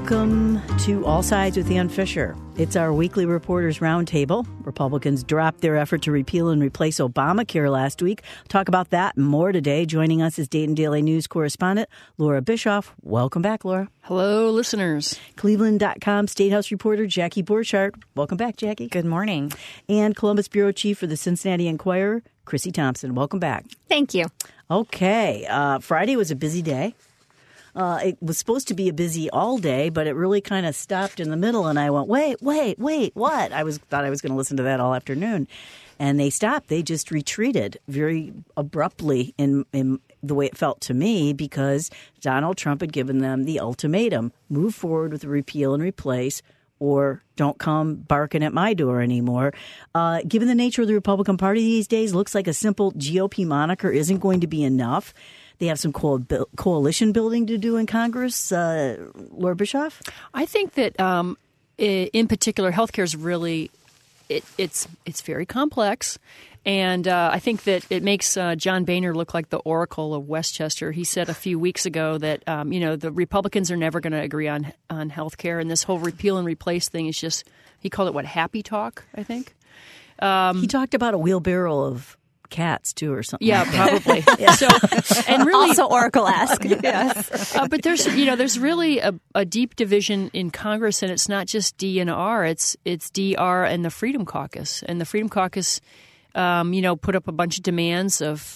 Welcome to All Sides with Ann Fisher. It's our weekly Reporters Roundtable. Republicans dropped their effort to repeal and replace Obamacare last week. Talk about that and more today. Joining us is Dayton Daily News correspondent Laura Bischoff. Welcome back, Laura. Hello, listeners. Cleveland.com State House reporter Jackie Borchardt. Welcome back, Jackie. Good morning. And Columbus Bureau Chief for the Cincinnati Enquirer, Chrissy Thompson. Welcome back. Thank you. Okay. Friday was a busy day. It was supposed to be a busy all day, but it really kind of stopped in the middle. And I went, wait, what? Thought I was going to listen to that all afternoon. And they stopped. They just retreated very abruptly in the way it felt to me, because Donald Trump had given them the ultimatum: move forward with the repeal and replace, or don't come barking at my door anymore. Given the nature of the Republican Party these days, looks like a simple GOP moniker isn't going to be enough. They have some coalition building to do in Congress. Laura Bischoff? I think that in particular, healthcare is really it's very complex. And I think that it makes John Boehner look like the Oracle of Westchester. He said a few weeks ago that, the Republicans are never going to agree on health care. And this whole repeal and replace thing is just, he called it, happy talk, I think. He talked about a wheelbarrow of cats, too, or something. Yeah, like that. probably. Yeah. So, and really, also Oracle-esque. Yes. But there's really a deep division in Congress, and it's not just D and R. It's DR and the Freedom Caucus. And the Freedom Caucus put up a bunch of demands of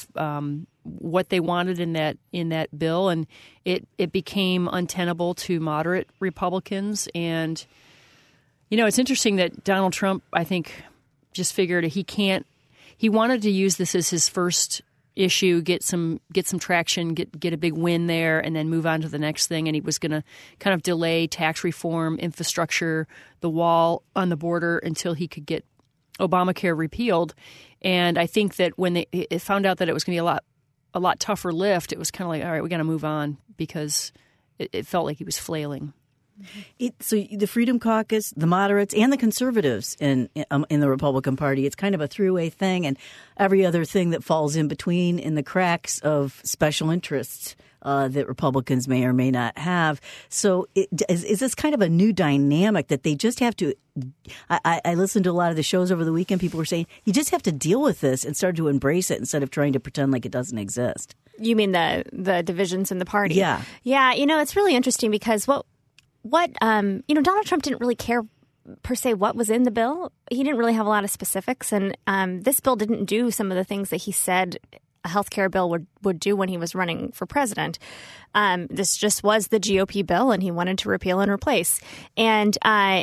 what they wanted in that bill, and it became untenable to moderate Republicans. And it's interesting that Donald Trump, I think, just figured he wanted to use this as his first issue, get some traction, get a big win there, and then move on to the next thing. And he was going to kind of delay tax reform, infrastructure, the wall on the border until he could get Obamacare repealed. And I think that when they found out that it was going to be a lot tougher lift, it was kind of like, all right, we got to move on, because it felt like he was flailing. So the Freedom Caucus, the moderates, and the conservatives in the Republican Party, it's kind of a three-way thing, and every other thing that falls in between in the cracks of special interests that Republicans may or may not have. So is this kind of a new dynamic that they just have to – I listened to a lot of the shows over the weekend. People were saying you just have to deal with this and start to embrace it instead of trying to pretend like it doesn't exist. You mean the divisions in the party? Yeah. Yeah, it's really interesting because Donald Trump didn't really care per se what was in the bill. He didn't really have a lot of specifics, and this bill didn't do some of the things that he said a health care bill would do when he was running for president. This just was the GOP bill, and he wanted to repeal and replace. And I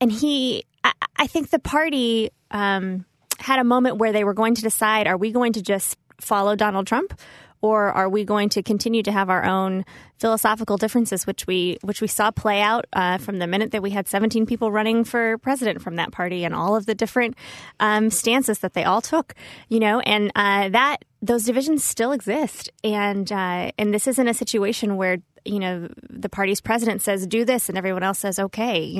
think the party had a moment where they were going to decide: are we going to just follow Donald Trump, or are we going to continue to have our own philosophical differences, which we saw play out from the minute that we had 17 people running for president from that party, and all of the different stances that they all took, and that those divisions still exist. And this isn't a situation where the party's president says do this and everyone else says okay.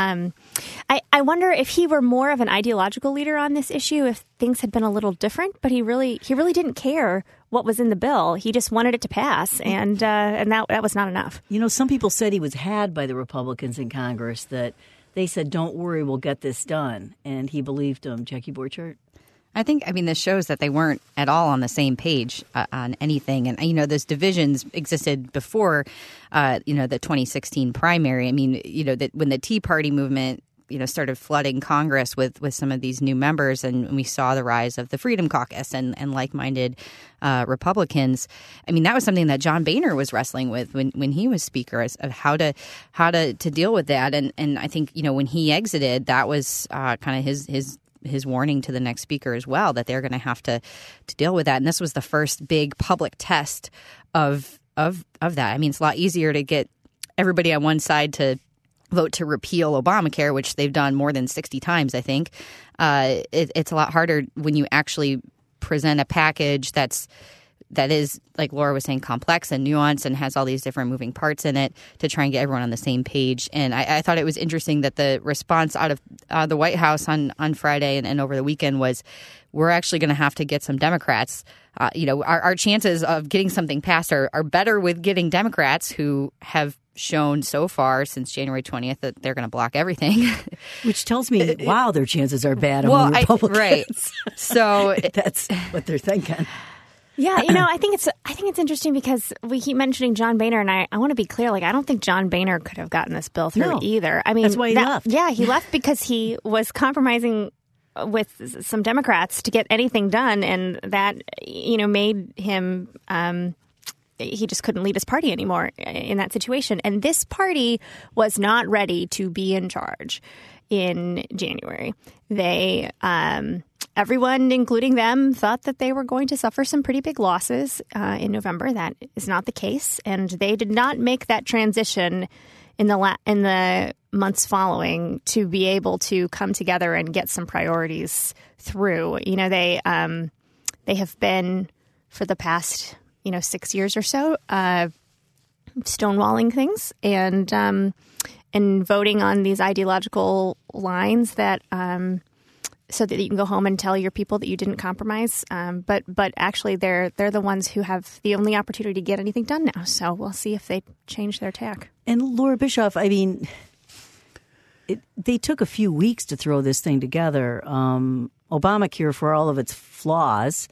I wonder if he were more of an ideological leader on this issue, if things had been a little different. But he really didn't care what was in the bill. He just wanted it to pass, and that was not enough. Some people said he was had by the Republicans in Congress, that they said, "Don't worry, we'll get this done," and he believed them. Jackie Borchardt? I mean, this shows that they weren't at all on the same page on anything. And, those divisions existed before, the 2016 primary. I mean, that when the Tea Party movement, started flooding Congress with some of these new members, and we saw the rise of the Freedom Caucus and like-minded Republicans. I mean, that was something that John Boehner was wrestling with when he was Speaker, of how to deal with that. And I think, when he exited, that was kind of his warning to the next speaker as well, that they're going to have to deal with that. And this was the first big public test of that. I mean, it's a lot easier to get everybody on one side to vote to repeal Obamacare, which they've done more than 60 times, I think. It's a lot harder when you actually present a package that is, like Laura was saying, complex and nuanced and has all these different moving parts in it, to try and get everyone on the same page. And I thought it was interesting that the response out of the White House on Friday and over the weekend was, we're actually going to have to get some Democrats. Our chances of getting something passed are better with getting Democrats who have shown so far since January 20th that they're going to block everything. Which tells me, wow, their chances are bad Well, among Republicans. right. So That's what they're thinking. Yeah, I think it's interesting because we keep mentioning John Boehner, and I want to be clear. Like, I don't think John Boehner could have gotten this bill through either. I mean, that's why he left. Yeah, he left because he was compromising with some Democrats to get anything done, and that made him. He just couldn't lead his party anymore in that situation, and this party was not ready to be in charge in January. They. Everyone, including them, thought that they were going to suffer some pretty big losses in November. That is not the case, and they did not make that transition in the months following to be able to come together and get some priorities through. They have been for the past 6 years or so stonewalling things and voting on these ideological lines that. So that you can go home and tell your people that you didn't compromise. But actually, they're the ones who have the only opportunity to get anything done now. So we'll see if they change their tack. And Laura Bischoff, I mean, they took a few weeks to throw this thing together. Obamacare, for all of its flaws,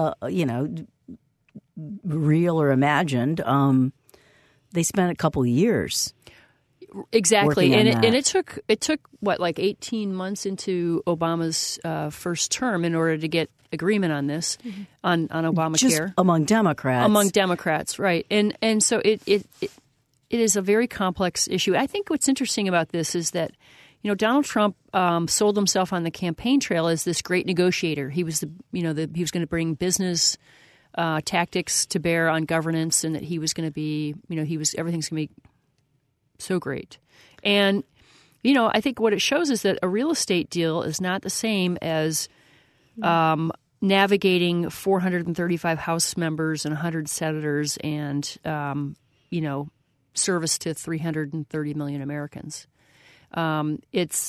real or imagined, they spent a couple of years. Exactly, and it took what, like 18 months into Obama's first term in order to get agreement on this on Obamacare. Just among Democrats, right? And so it is a very complex issue. I think what's interesting about this is that Donald Trump sold himself on the campaign trail as this great negotiator. He was he was going to bring business tactics to bear on governance, and that he was going to be everything's going to be so great. And, I think what it shows is that a real estate deal is not the same as navigating 435 House members and 100 senators and, service to 330 million Americans. It's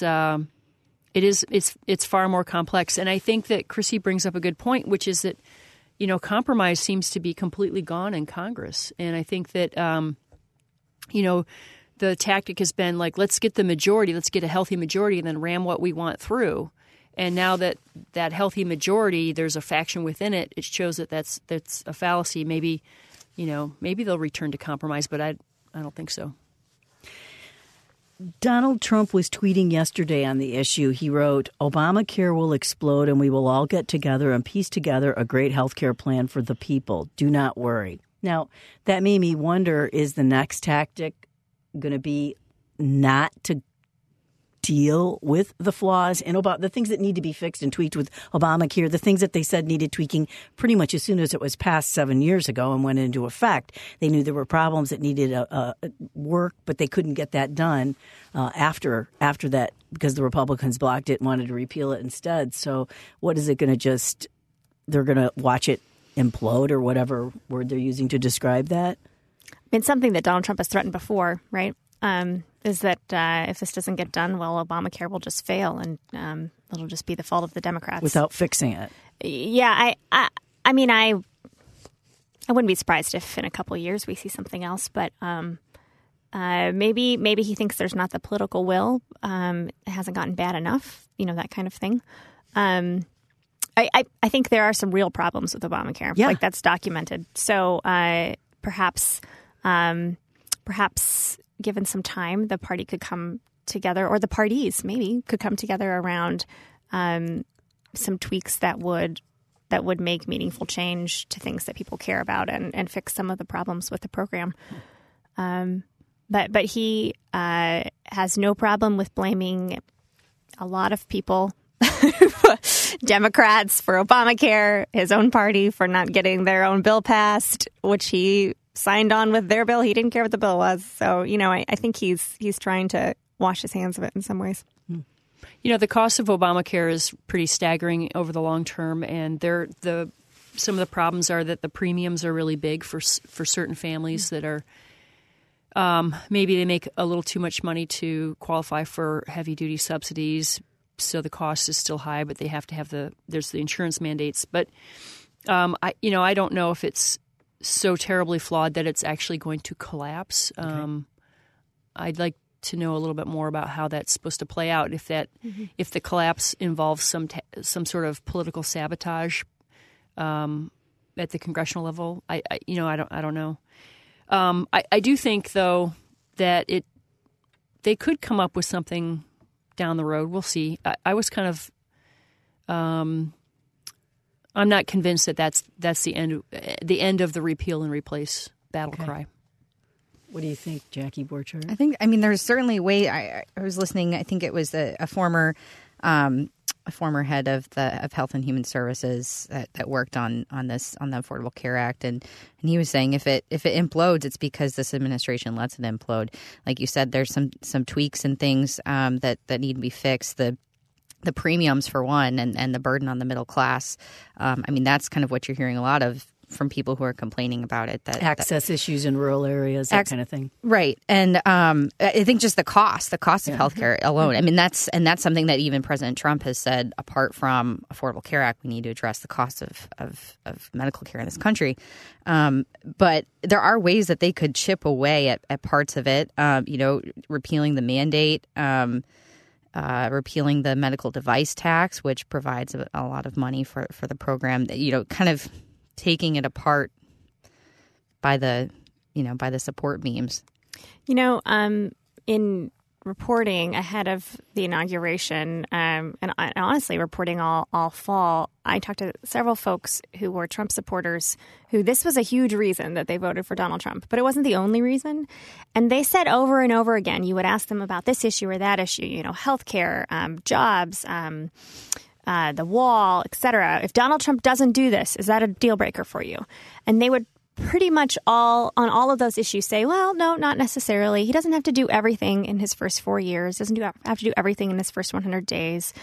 far more complex. And I think that Chrissy brings up a good point, which is that, compromise seems to be completely gone in Congress. And I think that, the tactic has been like, let's get the majority, let's get a healthy majority and then ram what we want through. And now that healthy majority, there's a faction within it, it shows that that's a fallacy. Maybe they'll return to compromise, but I don't think so. Donald Trump was tweeting yesterday on the issue. He wrote, Obamacare will explode and we will all get together and piece together a great health care plan for the people. Do not worry. Now, that made me wonder, is the next tactic going to be not to deal with the flaws and the things that need to be fixed and tweaked with Obamacare, the things that they said needed tweaking pretty much as soon as it was passed 7 years ago and went into effect. They knew there were problems that needed work, but they couldn't get that done after that because the Republicans blocked it and wanted to repeal it instead. So what is it going to they're going to watch it implode or whatever word they're using to describe that? It's something that Donald Trump has threatened before, right? Is that if this doesn't get done, well, Obamacare will just fail and it'll just be the fault of the Democrats. Without fixing it. Yeah, I mean, I wouldn't be surprised if in a couple of years we see something else, but maybe he thinks there's not the political will. It hasn't gotten bad enough, that kind of thing. I think there are some real problems with Obamacare. Yeah. Like that's documented. So perhaps given some time, the party could come together, or the parties maybe could come together around some tweaks that would make meaningful change to things that people care about and fix some of the problems with the program. But he has no problem with blaming a lot of people, Democrats for Obamacare, his own party for not getting their own bill passed, which he signed on with their bill. He didn't care what the bill was. So, I think he's trying to wash his hands of it in some ways. The cost of Obamacare is pretty staggering over the long term, and some of the problems are that the premiums are really big for certain families that are maybe they make a little too much money to qualify for heavy duty subsidies, so the cost is still high, but they have to have there's the insurance mandates. But I don't know if it's so terribly flawed that it's actually going to collapse. Okay. I'd like to know a little bit more about how that's supposed to play out. If the collapse involves some sort of political sabotage at the congressional level, I don't know. I do think though that they could come up with something down the road. We'll see. I was kind of I'm not convinced that that's the end of the repeal and replace battle cry. What do you think, Jackie Borchardt? I mean, there's certainly a way. I was listening. I think it was a former head of Health and Human Services that worked on the Affordable Care Act, and he was saying if it implodes, it's because this administration lets it implode. Like you said, there's some tweaks and things that need to be fixed. The premiums for one, and the burden on the middle class. I mean, that's kind of what you're hearing a lot of from people who are complaining about it. That access issues in rural areas, that kind of thing. Right. And I think just the cost of healthcare alone. I mean, that's something that even President Trump has said, apart from Affordable Care Act, we need to address the cost of medical care in this country. But there are ways that they could chip away at parts of it, repealing the mandate, repealing the medical device tax, which provides a lot of money for the program, kind of taking it apart by the support beams. In reporting ahead of the inauguration, and honestly reporting all fall, I talked to several folks who were Trump supporters who this was a huge reason that they voted for Donald Trump, but it wasn't the only reason. And they said over and over again, you would ask them about this issue or that issue, healthcare, jobs, the wall, et cetera. If Donald Trump doesn't do this, is that a deal breaker for you? And they would pretty much on all of those issues say, well, no, not necessarily. He doesn't have to do everything in his first 4 years. Doesn't have to do everything in his first 100 days.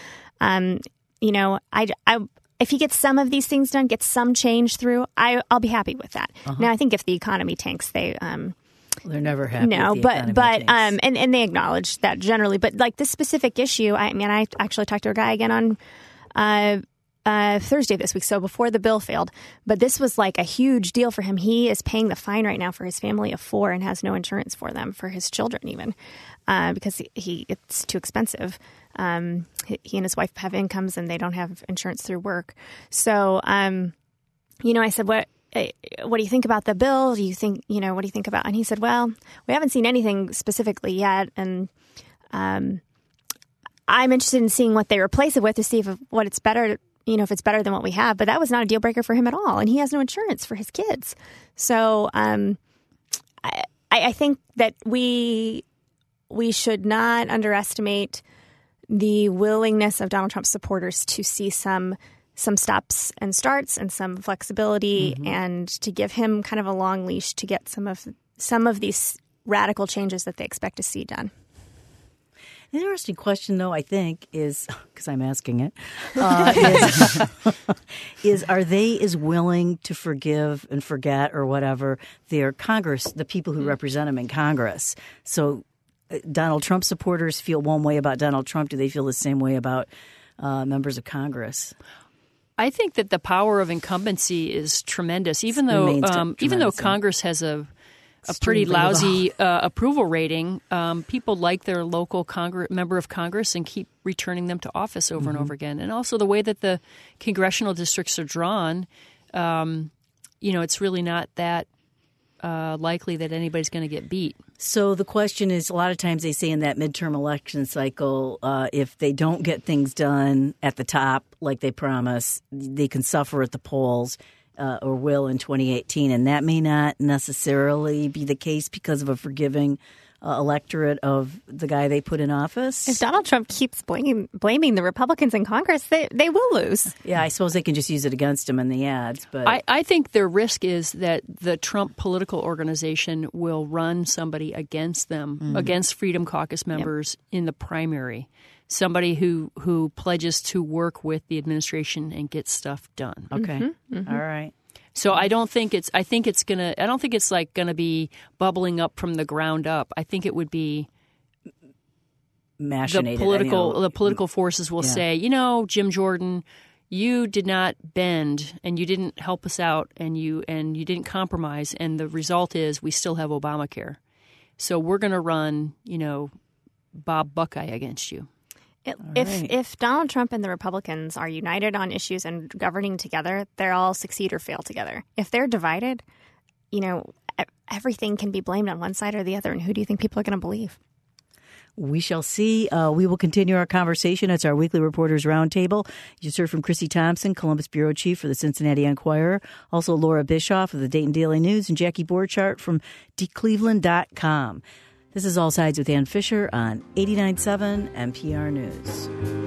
If he gets some of these things done, gets some change through, I'll be happy with that. Now, I think if the economy tanks, they're never happy. No, but and they acknowledge that generally. But like this specific issue, I actually talked to a guy again on Thursday this week, so before the bill failed. But this was like a huge deal for him. He is paying the fine right now for his family of 4 and has no insurance for them, for his children even, because it's too expensive. He and his wife have incomes and they don't have insurance through work. So, I said, what do you think about the bill? What do you think about? And he said, well, we haven't seen anything specifically yet. And I'm interested in seeing what they replace it with to see if it's better than what we have. But that was not a deal breaker for him at all. And he has no insurance for his kids. So I think that we should not underestimate the willingness of Donald Trump's supporters to see some stops and starts and some flexibility, and to give him kind of a long leash to get some of these radical changes that they expect to see done. An interesting question, though, I think, is, because I'm asking it, is are they as willing to forgive and forget or whatever their Congress, the people who represent them in Congress? So Donald Trump supporters feel one way about Donald Trump. Do they feel the same way about members of Congress? I think that the power of incumbency is tremendous, even though Congress has a pretty lousy approval rating. People like their local member of Congress and keep returning them to office over and over again. And also the way that the congressional districts are drawn, it's really not that likely that anybody's going to get beat. So the question is, a lot of times they say in that midterm election cycle, if they don't get things done at the top like they promise, they can suffer at the polls. Or will in 2018, and that may not necessarily be the case because of a forgiving electorate of the guy they put in office. If Donald Trump keeps blaming the Republicans in Congress, they will lose. Yeah, I suppose they can just use it against him in the ads. But I think their risk is that the Trump political organization will run somebody against them, against Freedom Caucus members in the primary. Somebody who pledges to work with the administration and get stuff done. Okay. All right. So I don't think it's like gonna be bubbling up from the ground up. I think it would be machinated. The political forces will say, Jim Jordan, you did not bend and you didn't help us out and you didn't compromise, and the result is we still have Obamacare. So we're going to run, Bob Buckeye against you. If Donald Trump and the Republicans are united on issues and governing together, they'll all succeed or fail together. If they're divided, everything can be blamed on one side or the other. And who do you think people are going to believe? We shall see. We will continue our conversation. It's our weekly Reporters Roundtable. You just heard from Chrissy Thompson, Columbus Bureau Chief for the Cincinnati Enquirer. Also Laura Bischoff of the Dayton Daily News and Jackie Borchardt from DCleveland.com. This is All Sides with Ann Fisher on 89.7 NPR News.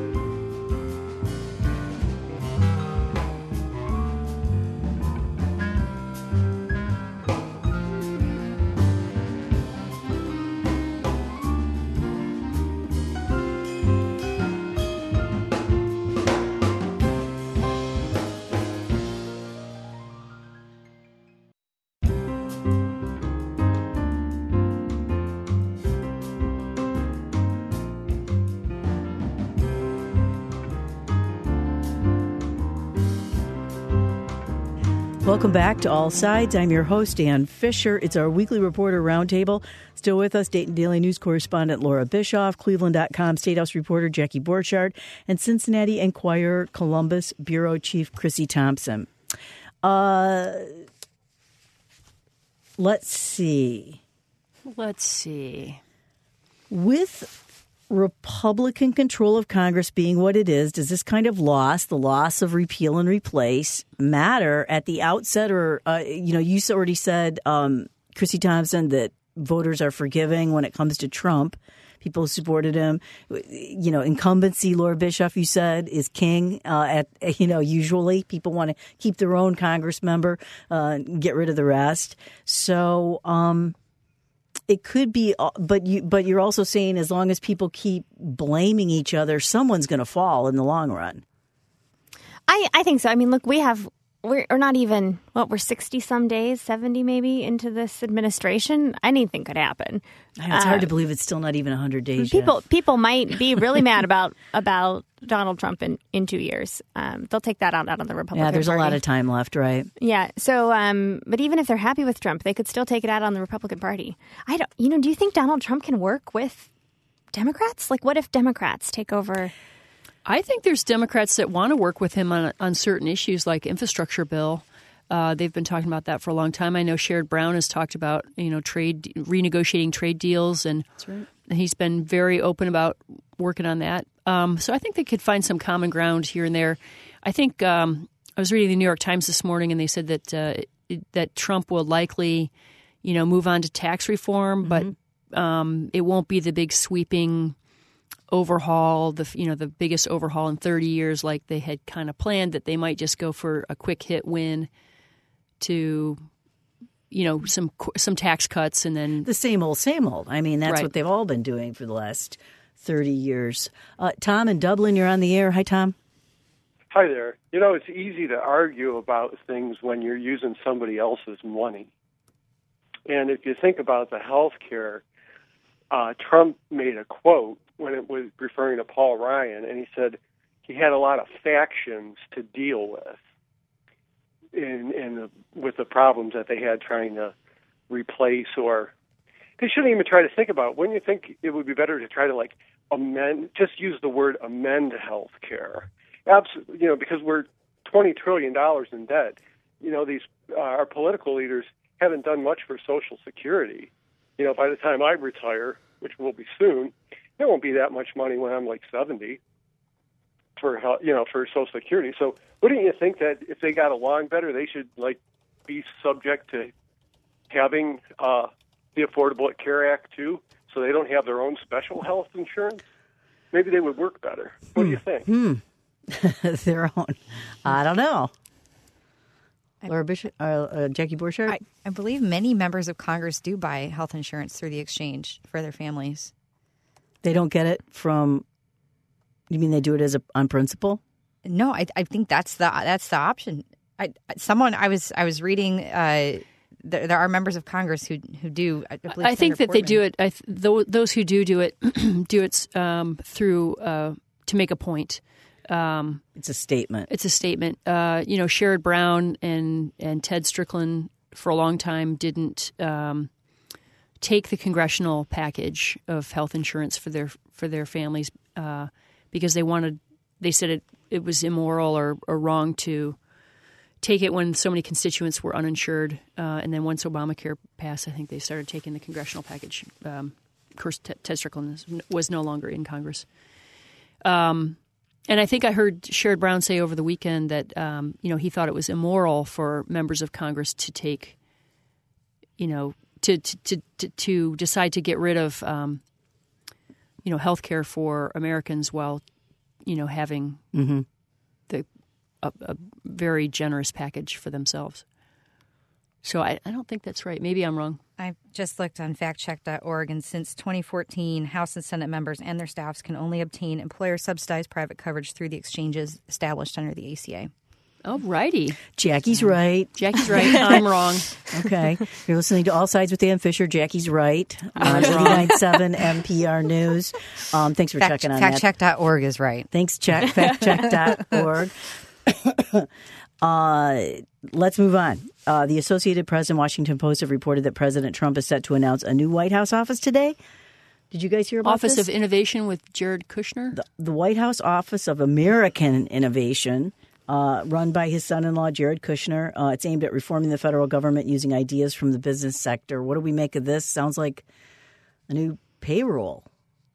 Welcome back to All Sides. I'm your host, Ann Fisher. It's our weekly Reporter Roundtable. Still with us, Dayton Daily News correspondent Laura Bischoff, Cleveland.com State House reporter Jackie Borchardt, and Cincinnati Enquirer Columbus Bureau Chief Chrissy Thompson. Let's see. With Republican control of Congress being what it is, does this kind of loss, the loss of repeal and replace, matter at the outset? Or, you already said, Chrissy Thompson, that voters are forgiving when it comes to Trump. People supported him. Incumbency, Laura Bischoff, you said, is king. Usually people want to keep their own Congress member, get rid of the rest. So, it could be, but you're also saying as long as people keep blaming each other, someone's going to fall in the long run. I think so. I mean, look, we're not even, we're 60 some days, 70 maybe into this administration. Anything could happen. It's hard to believe it's still not even 100 days People might be really mad about Donald Trump in 2 years. They'll take that out of the Republican Party. Yeah, there's a lot of time left, right? Yeah. So, but even if they're happy with Trump, they could still take it out on the Republican Party. Do you think Donald Trump can work with Democrats? Like, what if Democrats take over? I think there's Democrats that want to work with him on certain issues like infrastructure bill. They've been talking about that for a long time. I know Sherrod Brown has talked about renegotiating trade deals, and that's right. He's been very open about working on that. So I think they could find some common ground here and there. I think I was reading the New York Times this morning, and they said that Trump will likely, move on to tax reform, but it won't be the big sweeping overhaul, the biggest overhaul in 30 years like they had kind of planned, that they might just go for a quick hit win to, some tax cuts and then... The same old. I mean, that's what they've all been doing for the last 30 years. Tom in Dublin, you're on the air. Hi, Tom. Hi there. It's easy to argue about things when you're using somebody else's money. And if you think about the health care, Trump made a quote when it was referring to Paul Ryan, and he said he had a lot of factions to deal with with the problems that they had trying to replace, or they shouldn't even try to think about it. Wouldn't you think it would be better to try to just use the word amend health care? Absolutely, because we're $20 trillion in debt. These our political leaders haven't done much for Social Security. By the time I retire, which will be soon, there won't be that much money when I'm 70 for Social Security. So wouldn't you think that if they got along better, they should be subject to having the Affordable Care Act too, so they don't have their own special health insurance? Maybe they would work better. What do you think? Their own. I don't know. Laura Bishop, Jackie Borchardt? I believe many members of Congress do buy health insurance through the exchange for their families. They don't get it from. You mean they do it on principle? No, I think that's the option. I was reading. There are members of Congress who do. I think that they do it. Those who do it do it through to make a point. It's a statement. Sherrod Brown and Ted Strickland for a long time didn't take the congressional package of health insurance for their families because they said it was immoral or wrong to take it when so many constituents were uninsured. And then once Obamacare passed, I think they started taking the congressional package. Of course, Ted Strickland was no longer in Congress. And I think I heard Sherrod Brown say over the weekend that he thought it was immoral for members of Congress to take, to decide to get rid of, health care for Americans while, having a very generous package for themselves. So I don't think that's right. Maybe I'm wrong. I just looked on factcheck.org, and since 2014, House and Senate members and their staffs can only obtain employer-subsidized private coverage through the exchanges established under the ACA. Oh, righty. Jackie's right. Jackie's right. I'm wrong. Okay. You're listening to All Sides with Ann Fisher. Jackie's right. 89.7 NPR News. Thanks for checking on that. Factcheck.org is right. Thanks, factcheck.org. Let's move on. The Associated Press and Washington Post have reported that President Trump is set to announce a new White House office today. Did you guys hear about Office this? of Innovation with Jared Kushner? The White House Office of American Innovation, run by his son-in-law, Jared Kushner. It's aimed at reforming the federal government using ideas from the business sector. What do we make of this? Sounds like a new payroll.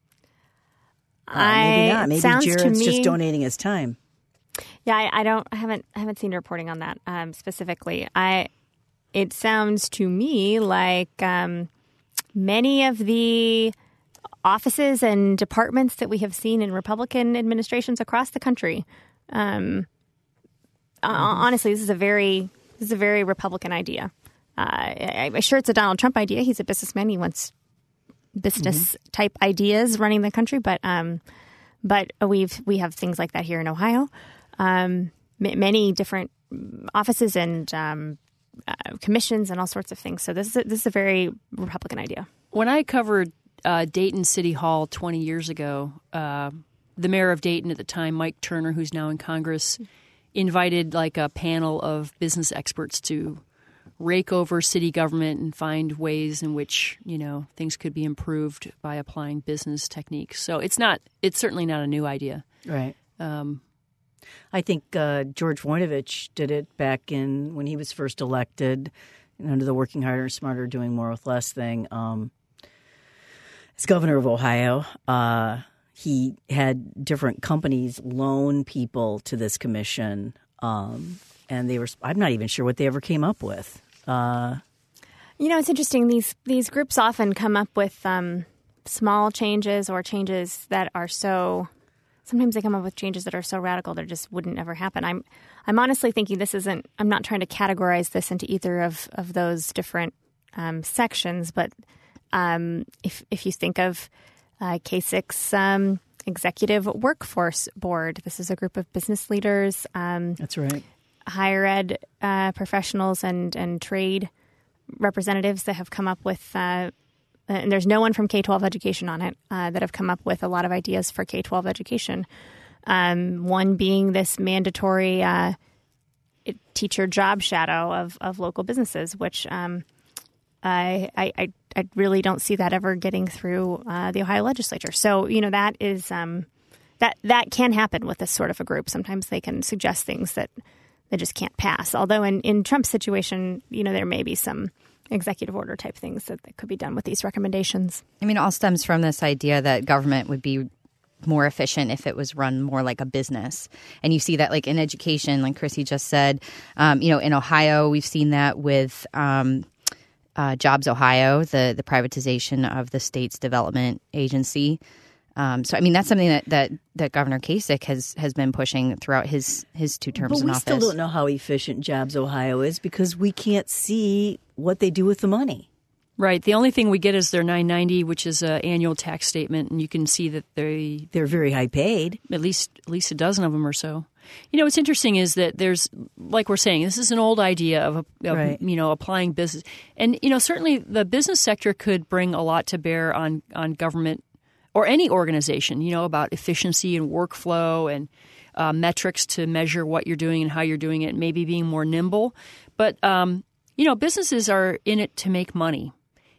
Maybe not. Maybe Jared's just donating his time. Yeah, I haven't seen reporting on that specifically. It sounds to me like many of the offices and departments that we have seen in Republican administrations across the country. Honestly, this is a very Republican idea. I'm sure it's a Donald Trump idea. He's a businessman. He wants business type ideas running the country, but we have things like that here in Ohio. Many different offices and commissions and all sorts of things. So this is a very Republican idea. When I covered Dayton City Hall 20 years ago, the mayor of Dayton at the time, Mike Turner, who's now in Congress, invited like a panel of business experts to rake over city government and find ways in which, things could be improved by applying business techniques. So it's certainly not a new idea. Right. I think George Voinovich did it back when he was first elected under the Working Harder, Smarter, Doing More with Less thing. As governor of Ohio, he had different companies loan people to this commission, and I'm not even sure what they ever came up with. It's interesting. These groups often come up with small changes or changes that are so. Sometimes they come up with changes that are so radical that just wouldn't ever happen. I'm honestly thinking this isn't. I'm not trying to categorize this into either of those different sections, but if you think of K6 Executive Workforce Board, this is a group of business leaders. That's right. Higher ed professionals and trade representatives that have come up with. And there's no one from K-12 education on it that have come up with a lot of ideas for K-12 education. One being this mandatory teacher job shadow of local businesses, which I really don't see that ever getting through the Ohio legislature. So that is that can happen with this sort of a group. Sometimes they can suggest things that they just can't pass. Although in Trump's situation, there may be some executive order type things that could be done with these recommendations. I mean, it all stems from this idea that government would be more efficient if it was run more like a business. And you see that like in education, like Chrissy just said, in Ohio, we've seen that with Jobs Ohio, the privatization of the state's development agency. So, I mean, that's something that Governor Kasich has been pushing throughout his 2 terms in office. But we still don't know how efficient Jobs Ohio is because we can't see what they do with the money. Right. The only thing we get is their 990, which is an annual tax statement, and you can see that they're very high paid. At least a dozen of them or so. What's interesting is that there's, like we're saying, this is an old idea of right. Applying business, and certainly the business sector could bring a lot to bear on government or any organization. About efficiency and workflow and metrics to measure what you're doing and how you're doing it, maybe being more nimble. But businesses are in it to make money.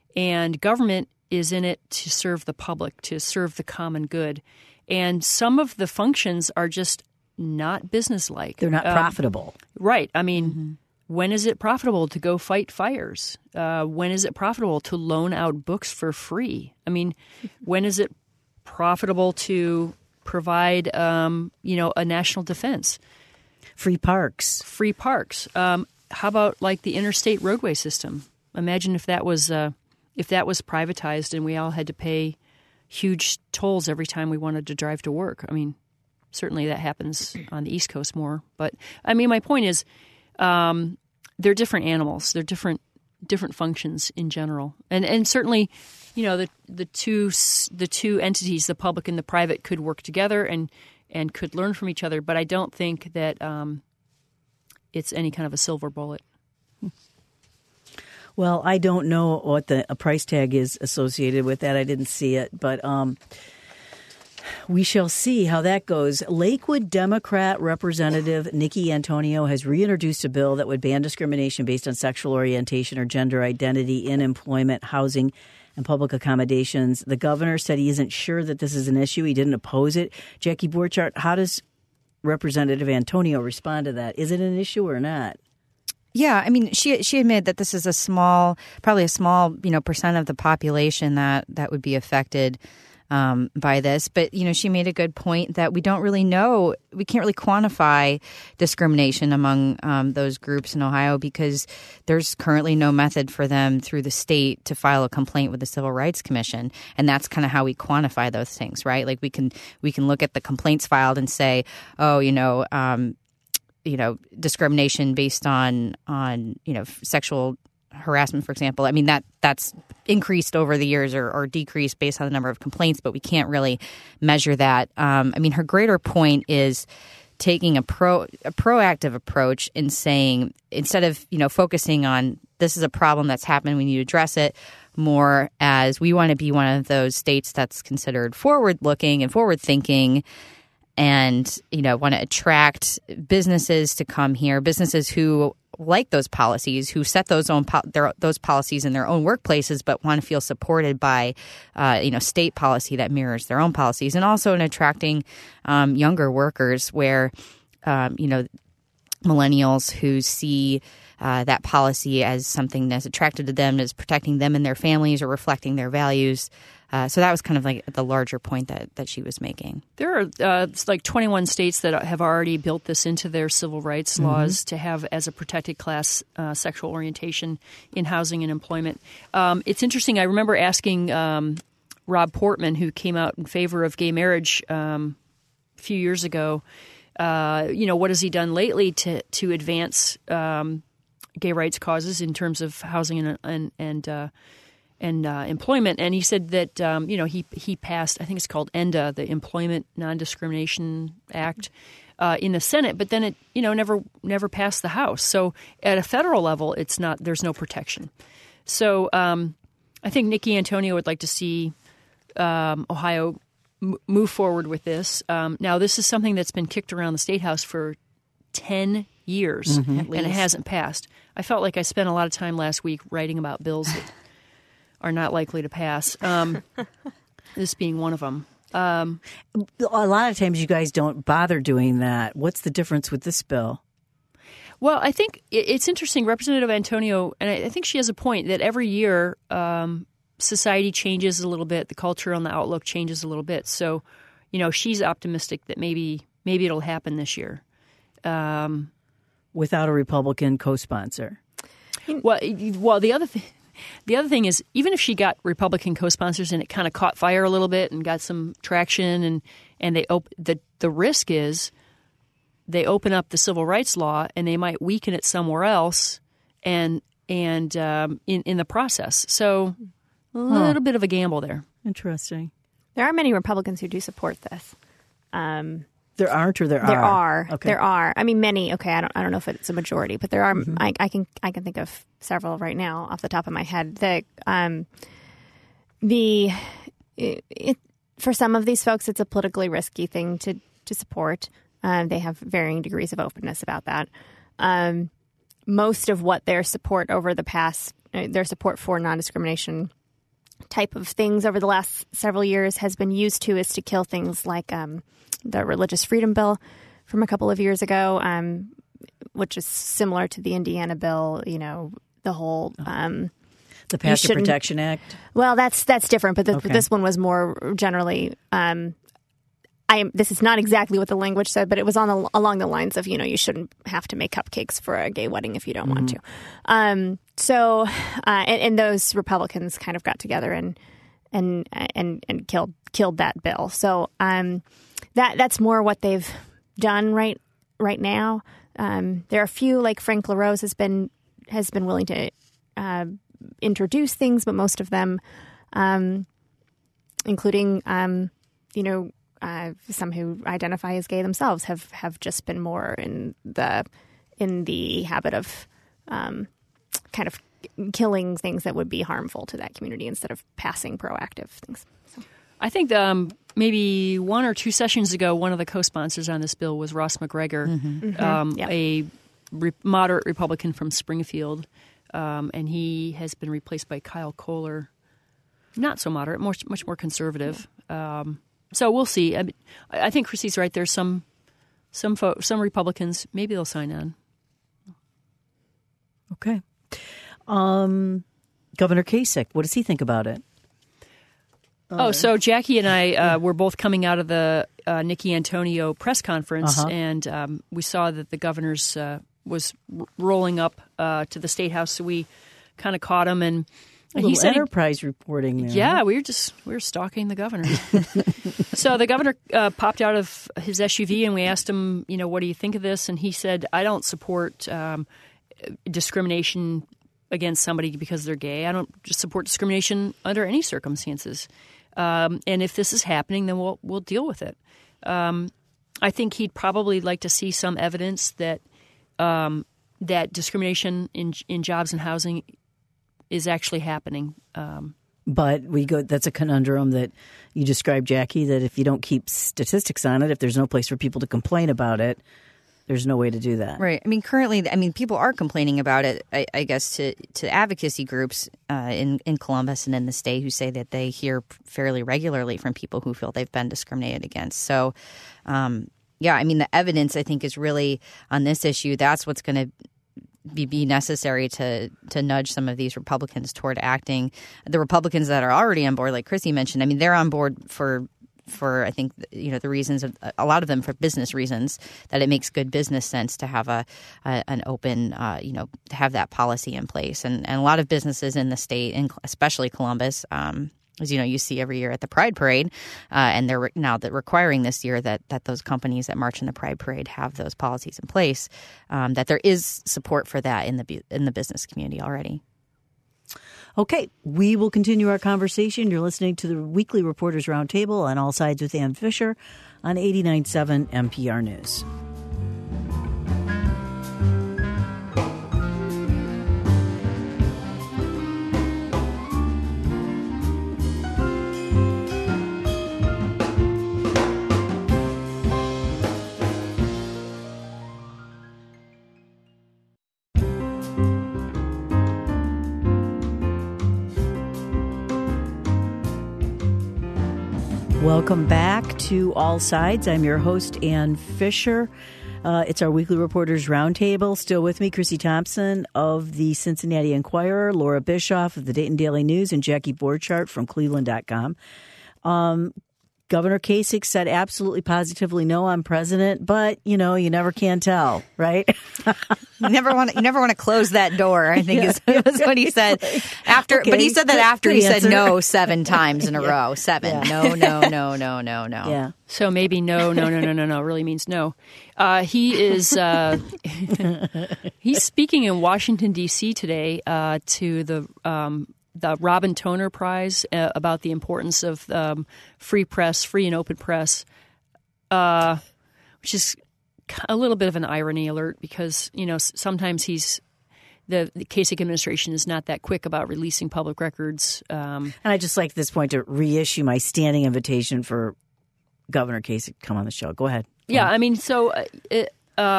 and government is in it to serve the public, to serve the common good. And some of the functions are just not businesslike. They're not profitable. Right. I mean, when is it profitable to go fight fires? When is it profitable to loan out books for free? I mean, when is it profitable to provide, a national defense? Free parks. Free parks. How about like the interstate roadway system? Imagine if that was privatized and we all had to pay huge tolls every time we wanted to drive to work. I mean, certainly that happens on the East Coast more. But I mean, my point is, they're different animals. They're different functions in general, and certainly, the two entities, the public and the private, could work together and could learn from each other. But I don't think that it's any kind of a silver bullet. Well, I don't know what a price tag is associated with that. I didn't see it, but we shall see how that goes. Lakewood Democrat Representative Nikki Antonio has reintroduced a bill that would ban discrimination based on sexual orientation or gender identity in employment, housing, and public accommodations. The governor said he isn't sure that this is an issue. He didn't oppose it. Jackie Borchardt, how does Representative Antonio respond to that? Is it an issue or not? Yeah, I mean, she admitted that this is probably a small, percent of the population that would be affected by this. But, she made a good point that we don't really know. We can't really quantify discrimination among those groups in Ohio because there's currently no method for them through the state to file a complaint with the Civil Rights Commission. And that's kind of how we quantify those things, right? Like we can look at the complaints filed and say, discrimination based on sexual harassment, for example. I mean, that's increased over the years or decreased based on the number of complaints, but we can't really measure that. Her greater point is taking a proactive approach in saying, instead of, focusing on this is a problem that's happened, we need to address it, more as we want to be one of those states that's considered forward-looking and forward-thinking and, want to attract businesses to come here, businesses who like those policies, who set those policies in their own workplaces, but want to feel supported by, state policy that mirrors their own policies, and also in attracting younger workers where, millennials who see that policy as something that's attractive to them, as protecting them and their families or reflecting their values. So that was kind of like the larger point that she was making. There are like 21 states that have already built this into their civil rights laws to have as a protected class sexual orientation in housing and employment. It's interesting. I remember asking Rob Portman, who came out in favor of gay marriage a few years ago, what has he done lately to advance gay rights causes in terms of housing and employment, and he said that he passed, I think it's called ENDA, the Employment Non-Discrimination Act, in the Senate, but then it never passed the House. So at a federal level, there's no protection. So I think Nikki Antonio would like to see Ohio move forward with this. Now, this is something that's been kicked around the State House for 10 years, and it hasn't passed. I felt like I spent a lot of time last week writing about bills that are not likely to pass, this being one of them. A lot of times you guys don't bother doing that. What's the difference with this bill? Well, I think it's interesting. Representative Antonio, and I think she has a point, that every year society changes a little bit. The culture and the outlook changes a little bit. So, she's optimistic that maybe it'll happen this year. Without a Republican co-sponsor? Well, the other thing is, even if she got Republican co-sponsors and it kind of caught fire a little bit and got some traction, and the risk is they open up the civil rights law and they might weaken it somewhere else, and in the process. So a little bit of a gamble there. Interesting. There are many Republicans who do support this. There aren't, or there are? There are. Okay. There are. I mean, many. Okay, I don't know if it's a majority, but there are. I can think of several right now off the top of my head. For some of these folks, it's a politically risky thing to support. They have varying degrees of openness about that. Most of what their support over the past, their support for non-discrimination type of things over the last several years has been used to is to kill things like the Religious Freedom Bill from a couple of years ago, which is similar to the Indiana bill. You know, the whole the Passive Protection Act. Well, that's different, but this one was more generally. This is not exactly what the language said, but it was along the lines of, you know, you shouldn't have to make cupcakes for a gay wedding if you don't want to. And those Republicans kind of got together and killed that bill. So that's more what they've done right now. There are a few, like Frank LaRose has been willing to introduce things, but most of them, including some who identify as gay themselves have just been more in the habit of kind of killing things that would be harmful to that community instead of passing proactive things. So. I think maybe 1 or 2 sessions ago, one of the co-sponsors on this bill was Ross McGregor, a moderate Republican from Springfield, and he has been replaced by Kyle Kohler, not so moderate, much more conservative. So we'll see. I think Chrissy's right. There's some Republicans. Maybe they'll sign on. Okay. Governor Kasich, what does he think about it? So Jackie and I were both coming out of the Nikki Antonio press conference, and we saw that the governor's was rolling up to the State House. So we kind of caught him, and he said Enterprise reporting there. Yeah, we were stalking the governor. So the governor popped out of his SUV, and we asked him, you know, what do you think of this? And he said, I don't support discrimination against somebody because they're gay. I don't just support discrimination under any circumstances. And if this is happening, then we'll deal with it. I think he'd probably like to see some evidence that that discrimination in jobs and housing is actually happening. But that's a conundrum that you described, Jackie, that if you don't keep statistics on it, if there's no place for people to complain about it, there's no way to do that. Right. I mean, currently, people are complaining about it, I guess, to advocacy groups in Columbus and in the state who say that they hear fairly regularly from people who feel they've been discriminated against. So, the evidence, I think, is really on this issue. That's what's going to be necessary to nudge some of these Republicans toward acting. The Republicans that are already on board, like Chrissy mentioned, they're on board for I think, the reasons of a lot of them for business reasons, that it makes good business sense to have an open, to have that policy in place. And a lot of businesses in the state, and especially Columbus, as you see every year at the Pride Parade, and they're now requiring this year that those companies that march in the Pride Parade have those policies in place, that there is support for that in the business community already. Okay, we will continue our conversation. You're listening to the Weekly Reporters Roundtable on All Sides with Ann Fisher on 89.7 NPR News. Welcome back to All Sides. I'm your host, Ann Fisher. It's our Weekly Reporters Roundtable. Still with me, Chrissy Thompson of the Cincinnati Enquirer, Laura Bischoff of the Dayton Daily News, and Jackie Borchardt from Cleveland.com. Governor Kasich said absolutely positively no, I'm president, but you never can tell, right? You never want to close that door, I think is what he said. After, okay. But he said that after he said no 7 times in a row. 7. Yeah. No. Yeah. So maybe no really means no. He is he's speaking in Washington D.C. today to the Robin Toner Prize about the importance of free press, free and open press, which is a little bit of an irony alert because, sometimes the Kasich administration is not that quick about releasing public records. And I just like at this point to reissue my standing invitation for Governor Kasich to come on the show. Go ahead. Yeah,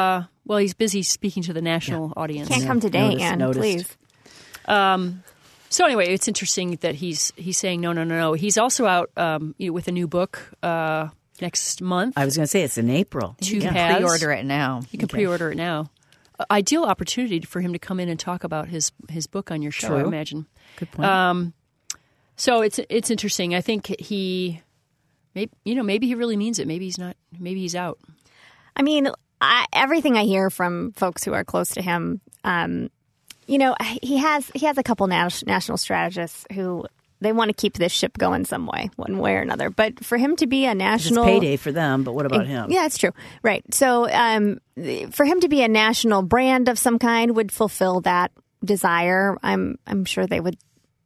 he's busy speaking to the national audience. Can't come today, Ann, please. So anyway, it's interesting that he's saying no. He's also out with a new book next month. I was going to say it's in April. Two You can paths. pre-order it now. You can pre-order it now. Ideal opportunity for him to come in and talk about his book on your show, True. I imagine. Good point. So it's interesting. I think maybe he really means it. Maybe he's not. Maybe he's out. I mean, everything I hear from folks who are close to him, he has a couple national strategists who they want to keep this ship going some way, one way or another. But for him to be a national It's payday for them, but what about him? Yeah, it's true. Right. So for him to be a national brand of some kind would fulfill that desire. I'm sure they would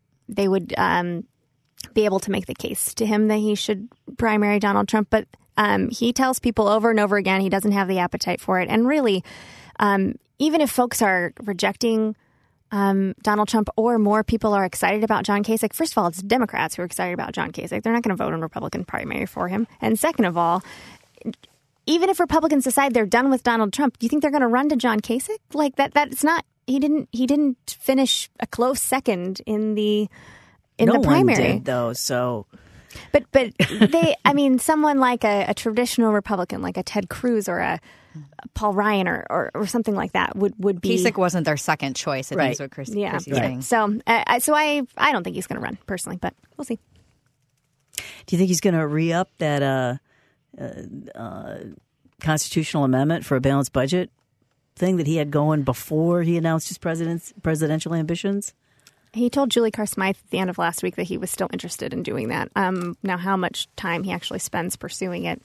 be able to make the case to him that he should primary Donald Trump. But he tells people over and over again he doesn't have the appetite for it. And really, even if folks are rejecting Donald Trump or more people are excited about John Kasich, first of all, it's Democrats who are excited about John Kasich. They're not going to vote in Republican primary for him. And second of all, even if Republicans decide they're done with Donald Trump, do you think they're going to run to John Kasich? Like that's not. He didn't finish a close second in the primary. One did, though. So, but they. I mean, someone like a traditional Republican, like a Ted Cruz or a Paul Ryan or something like that would be. Kasich wasn't their second choice. I think is what Chrissy's saying. So I don't think he's going to run personally, but we'll see. Do you think he's going to re-up that constitutional amendment for a balanced budget thing that he had going before he announced his presidential ambitions? He told Julie Carr Smythe at the end of last week that he was still interested in doing that. Now, how much time he actually spends pursuing it,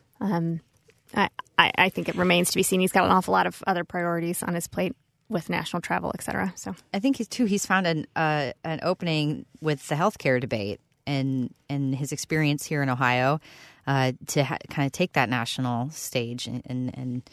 I think it remains to be seen. He's got an awful lot of other priorities on his plate with national travel, et cetera. So I think he's found an opening with the healthcare debate and his experience here in Ohio to kind of take that national stage and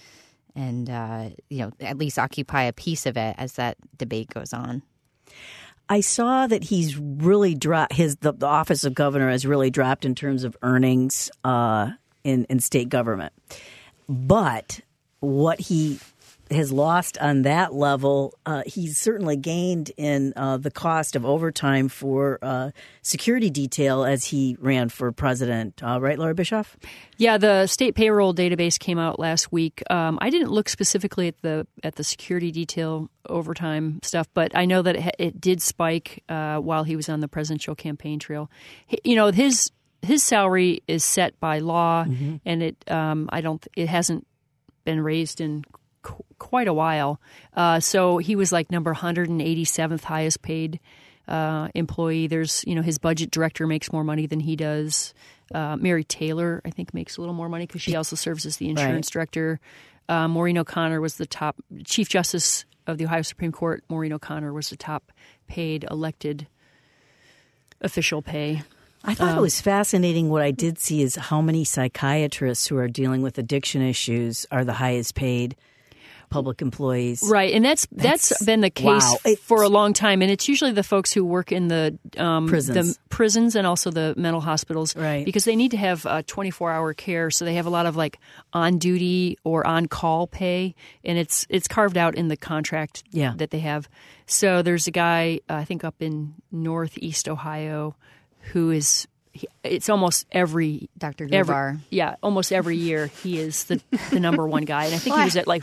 at least occupy a piece of it as that debate goes on. I saw that he's really dropped the office of governor has really dropped in terms of earnings in state government. But what he has lost on that level, he's certainly gained in the cost of overtime for security detail as he ran for president. Right, Laura Bischoff? Yeah, the state payroll database came out last week. I didn't look specifically at the security detail overtime stuff, but I know that it did spike while he was on the presidential campaign trail. His salary is set by law, and it hasn't been raised in quite a while. So he was like number 187th highest paid employee. There's, his budget director makes more money than he does. Mary Taylor, I think, makes a little more money because she also serves as the insurance director. Maureen O'Connor was the top Chief Justice of the Ohio Supreme Court. Maureen O'Connor was the top paid elected official pay. I thought it was fascinating. What I did see is how many psychiatrists who are dealing with addiction issues are the highest paid public employees. Right, and that's been the case for a long time, and it's usually the folks who work in the prisons and also the mental hospitals, right? Because they need to have 24-hour care, so they have a lot of like on-duty or on-call pay, and it's carved out in the contract that they have. So there's a guy, I think up in Northeast Ohio, who is. It's almost every Dr. Gubar. Almost every year he is the number one guy, and I think he was at like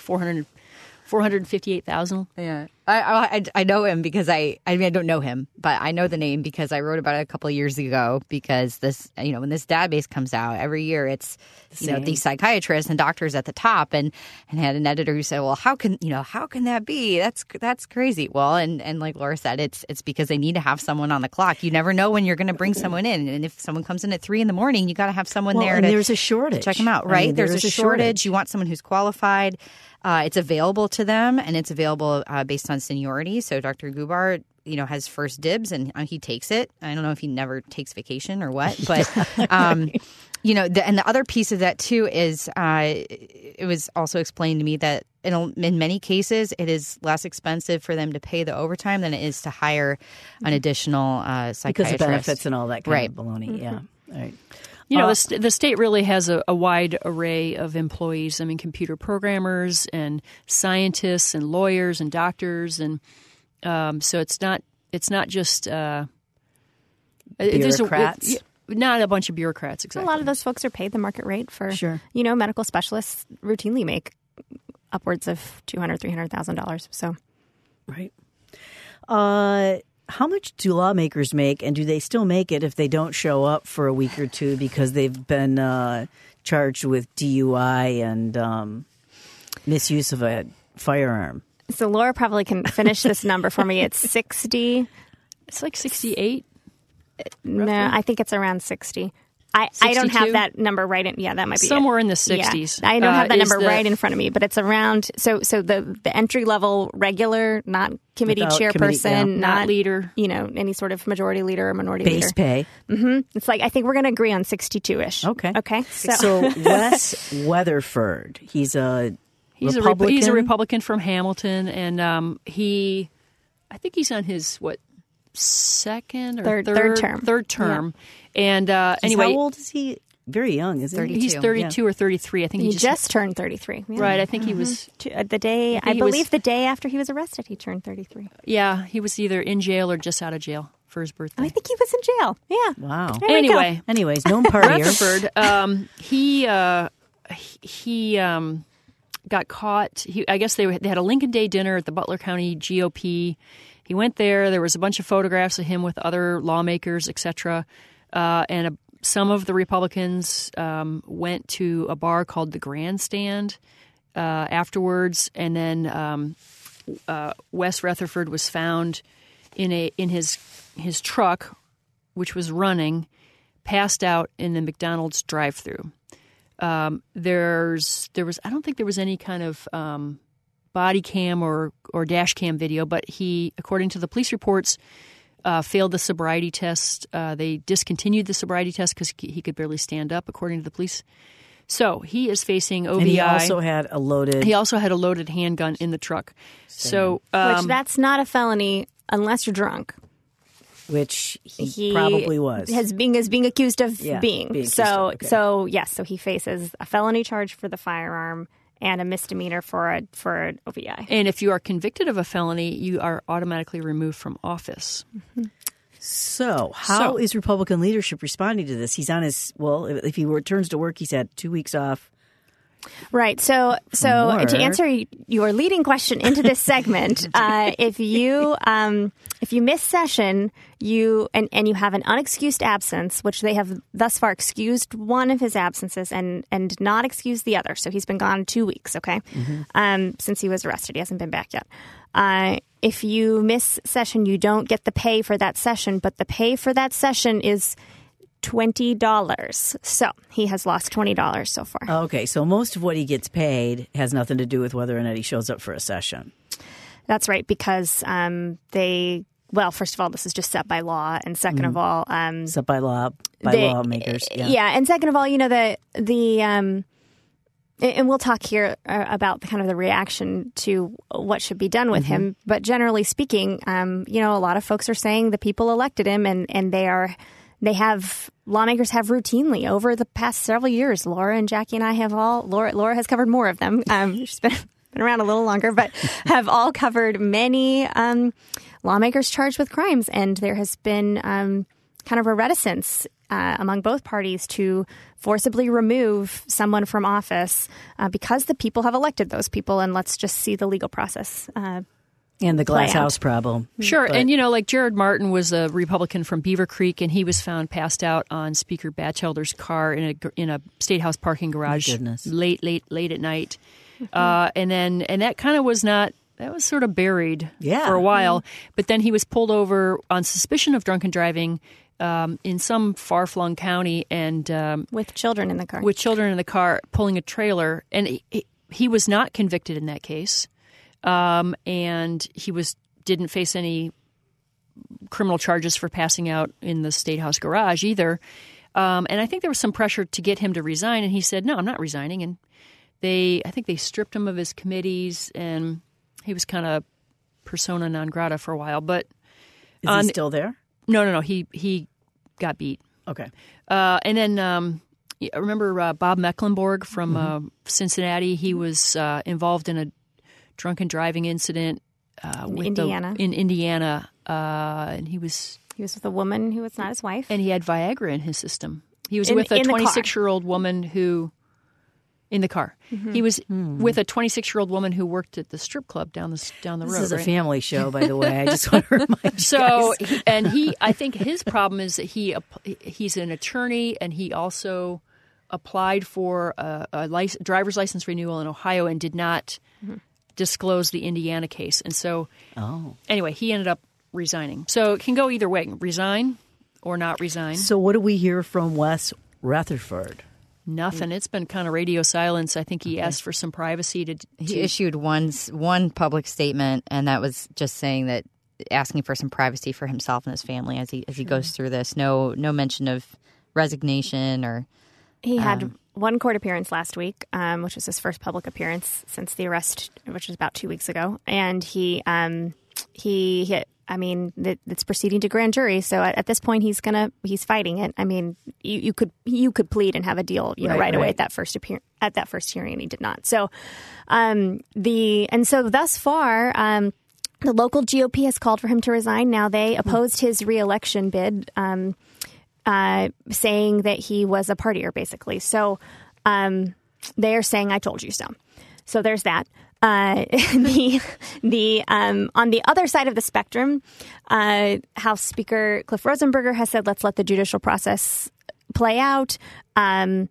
458,000. Yeah, I know him because I don't know him, but I know the name because I wrote about it a couple of years ago. Because this, when this database comes out every year, it's these psychiatrists and doctors at the top, and had an editor who said, "Well, how can that be? That's crazy." Well, and like Laura said, it's because they need to have someone on the clock. You never know when you're going to bring someone in, and if someone comes in at 3 a.m, you got to have someone there. And there's a shortage. Check them out, right? There's a shortage. You want someone who's qualified. It's available to them, and it's available based on seniority. So Dr. Gubar, has first dibs, and he takes it. I don't know if he never takes vacation or what, but and the other piece of that too is it was also explained to me that in many cases it is less expensive for them to pay the overtime than it is to hire an additional psychiatrist because of benefits and all that kind of baloney. Mm-hmm. Yeah, all right. The state really has a wide array of employees. I mean, computer programmers and scientists and lawyers and doctors, and so it's not It's not just Bureaucrats. Not a bunch of bureaucrats, exactly. A lot of those folks are paid the market rate for, Sure. Medical specialists routinely make upwards of $200,000, $300,000. So, Right. How much do lawmakers make, and do they still make it if they don't show up for a week or two because they've been charged with DUI and misuse of a firearm? so Laura probably can finish this number for me. It's 60. It's like 68. No, I think it's around 60. I don't 62? have that number right in. Yeah, that might be Somewhere it. in the 60s. Yeah, I don't have that is number the- right in front of me, but it's around. So the entry level regular, not committee Without chairperson, committee, yeah. Not leader. any sort of majority leader or minority Base leader. pay. It's like I think we're going to agree on 62-ish. Okay. Okay. So Wes Weatherford, he's a Republican. He's a Republican from Hamilton, and I think he's on his second or Third term. Third term. And He's anyway, how old is he? Very young, isn't he? he's 32 or 33. I think he he just turned 33. Yeah. right. I think he was. The day, I I he was- believe the day after he was arrested, he turned 33. Yeah, he was either in jail or just out of jail for his birthday. I think he was in jail. Yeah. Wow. There we go. Anyway, Anyways, known partier. Rutherford, he got caught. I guess they had a Lincoln Day dinner at the Butler County GOP. He went there. There was a bunch of photographs of him with other lawmakers, etc. And some of the Republicans went to a bar called the Grandstand afterwards, and then Wes Rutherford was found in his truck, which was running, passed out in the McDonald's drive-through. There was I don't think there was any kind of body cam or dash cam video, but he, according to the police reports, failed the sobriety test. They discontinued the sobriety test because he could barely stand up, according to the police. So he is facing OVI. And he also had a loaded handgun in the truck. So Which that's not a felony unless you're drunk. which he probably was. being accused of Yeah, being. being accused So of, okay. so he faces a felony charge for the firearm and a misdemeanor for an OVI. And if you are convicted of a felony, you are automatically removed from office. So how is Republican leadership responding to this? He's on his, if he returns to work, he's had 2 weeks off. Right. So More. to answer your leading question into this segment, if you miss session, you have an unexcused absence, which they have thus far excused one of his absences and not excused the other. So he's been gone 2 weeks. Okay, since he was arrested, he hasn't been back yet. If you miss session, you don't get the pay for that session, but the pay for that session is $20. So he has lost $20 so far. Okay, so most of what he gets paid has nothing to do with whether or not he shows up for a session. That's right, because first of all, this is just set by law, and second of all, Set by law, lawmakers. Yeah. And second of all, and we'll talk here about kind of the reaction to what should be done with him. But generally speaking, a lot of folks are saying the people elected him, and lawmakers have routinely over the past several years. Laura and Jackie and I have Laura has covered more of them. She's been around a little longer, but have all covered many lawmakers charged with crimes. And there has been kind of a reticence among both parties to forcibly remove someone from office because the people have elected those people. And let's just see the legal process. And the glass play out. house problem. Sure. But- And, like Jared Martin was a Republican from Beaver Creek, and he was found passed out on Speaker Batchelder's car in a State House parking garage goodness. late at night. And that kind of was not – that was sort of buried for a while. But then he was pulled over on suspicion of drunken driving in some far-flung county and With children in the car. with children in the car pulling a trailer. And he was not convicted in that case. And he didn't face any criminal charges for passing out in the State House garage either. And I think there was some pressure to get him to resign, and he said, "No, I'm not resigning." And I think they stripped him of his committees, and he was kind of persona non grata for a while. But Is he still there? no, he got beat. Okay. And then I remember Bob Mecklenburg from Cincinnati. He was involved in a drunken driving incident Indiana. in Indiana, and he was with a woman who was not his wife. and he had Viagra in his system. He was In with a the car. 26-year-old woman who, in the car, he was with a 26-year-old woman who worked at the strip club down the road. This is a right? family show, by the way. I just want to remind you So, guys. I think his problem is that he's an attorney, and he also applied for a driver's license renewal in Ohio and did not disclose the Indiana case. And so, anyway, he ended up resigning. So it can go either way: resign or not resign. So what do we hear from Wes Rutherford? Nothing. It's been kind of radio silence. I think he asked for some privacy He issued one public statement, and that was just saying that asking for some privacy for himself and his family as he goes through this. No mention of resignation or. He had one court appearance last week, which was his first public appearance since the arrest, which was about 2 weeks ago. And it's proceeding to grand jury. So at this point, he's fighting it. I mean, you could plead and have a deal, right away at that first hearing, and he did not. So, so thus far, the local GOP has called for him to resign. Now they opposed his reelection bid. Saying that he was a partier, basically. So they are saying, "I told you so." So there's that. On the other side of the spectrum, House Speaker Cliff Rosenberger has said, "Let's let the judicial process play out." I'm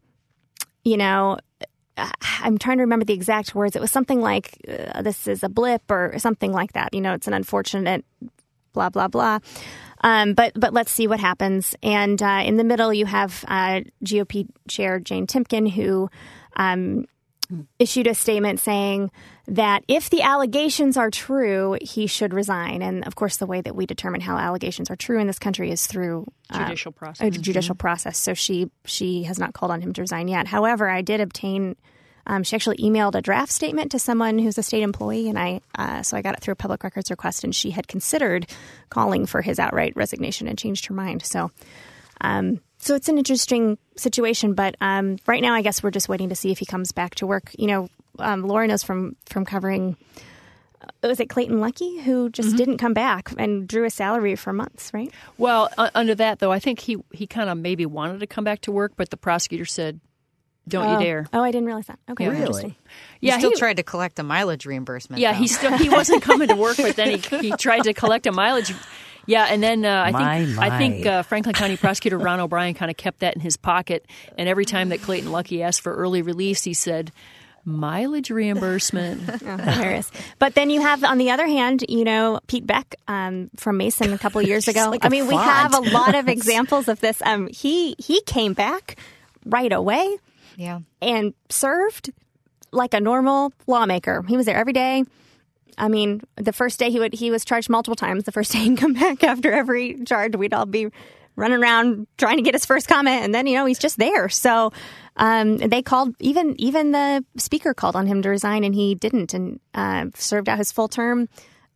trying to remember the exact words. It was something like, "This is a blip" or something like that. It's an unfortunate blah blah blah. But let's see what happens. And in the middle, you have GOP Chair Jane Timken, who issued a statement saying that if the allegations are true, he should resign. And of course, the way that we determine how allegations are true in this country is through judicial process. A judicial process. So she has not called on him to resign yet. However, I did obtain. She actually emailed a draft statement to someone who's a state employee, and so I got it through a public records request, and she had considered calling for his outright resignation and changed her mind. So it's an interesting situation, but right now I guess we're just waiting to see if he comes back to work. Laura knows from covering, was it Clayton Luckey, who just didn't come back and drew a salary for months, right? Well, under that, though, I think he kind of maybe wanted to come back to work, but the prosecutor said, "Don't you dare!" Oh, I didn't realize that. Okay, Really? Yeah, he still tried to collect a mileage reimbursement. Yeah, though. he wasn't coming to work, but then he tried to collect a mileage. Yeah, and then I think Franklin County Prosecutor Ron O'Brien kind of kept that in his pocket, and every time that Clayton Luckey asked for early release, he said, "Mileage reimbursement." Hilarious. But then you have, on the other hand, Pete Beck from Mason a couple years ago. like a we font. have a lot of examples of this. He came back right away. Yeah. And served like a normal lawmaker. He was there every day. I mean, the first day he was charged multiple times. The first day he'd come back after every charge. We'd all be running around trying to get his first comment. And then, he's just there. So they called, even the speaker called on him to resign, and he didn't, and served out his full term,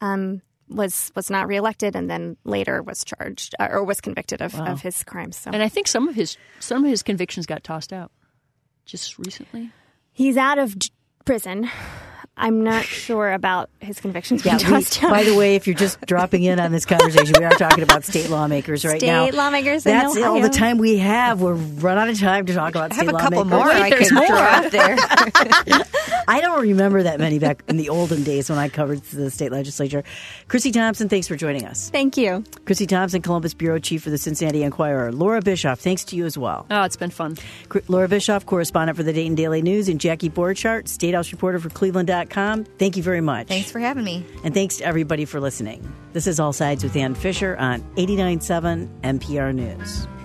was not reelected, and then later was charged or was convicted of his crimes. So. And I think some of his convictions got tossed out just recently. He's out of prison. I'm not sure about his convictions being tossed out. By the way, if you're just dropping in on this conversation, we are talking about state lawmakers right now. State lawmakers in That's Ohio. all the time we have. We're run out of time to talk about I have state a couple lawmakers. more I could throw out there. I don't remember that many back in the olden days when I covered the state legislature. Chrissy Thompson, thanks for joining us. Thank you. Chrissy Thompson, Columbus Bureau Chief for the Cincinnati Enquirer. Laura Bischoff, thanks to you as well. Oh, it's been fun. Laura Bischoff, correspondent for the Dayton Daily News, and Jackie Borchardt, State House reporter for Cleveland.com. Thank you very much. Thanks for having me. And thanks to everybody for listening. This is All Sides with Ann Fisher on 89.7 NPR News.